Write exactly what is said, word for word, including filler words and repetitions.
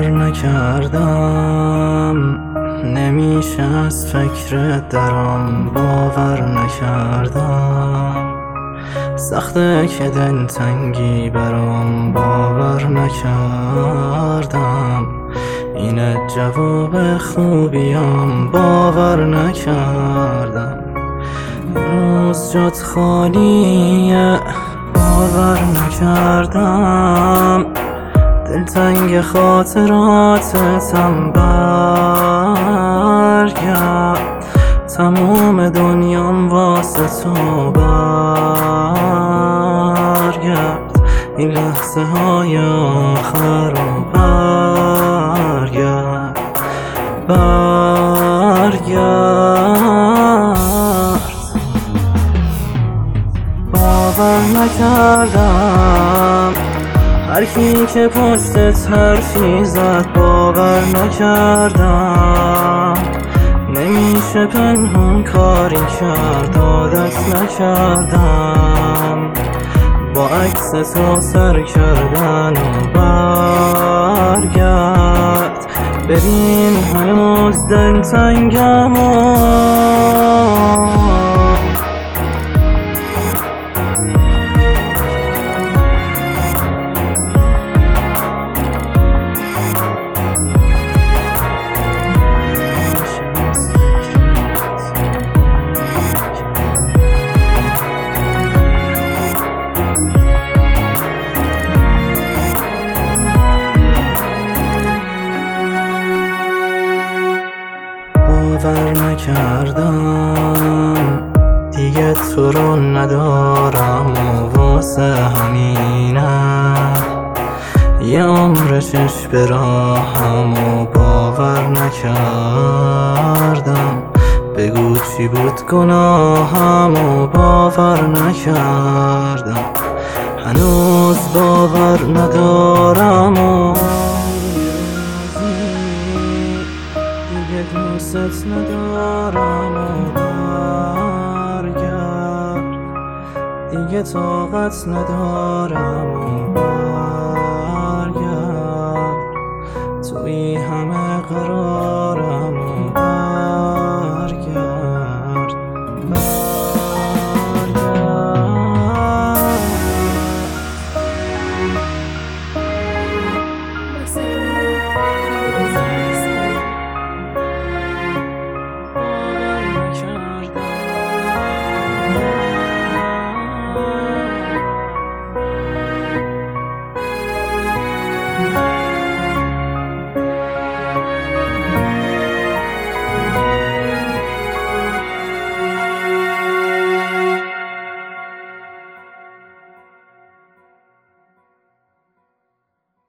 نکردم، نمیشه از فکر درام باور نکردم. سخته که دلتنگی برام باور نکردم. اینه جواب خوبیام باور نکردم. روز جات خالیه باور نکردم. دلتنگ خاطراتتم برگرد. تموم دنیام واسه تو برگرد. این لحظه های آخر رو برگرد برگرد. باور نکردم هر کی که پشتت حرفی زد باور نکردم. نمیشه پنهون کاری کرد عادت نکردم. با عکس تو سر کردن و برگرد. ببین هنوز دلتنگم و باور نکردم دیگه تو رو ندارم و واسه همینه یه عمر چش به راهم و باور نکردم. بگو چی بود گناهم و باور نکردم. هنوز باور ندارم و دوست ندارم و برگرد. دیگه طاقت ندارم و برگرد. توی همه قرارم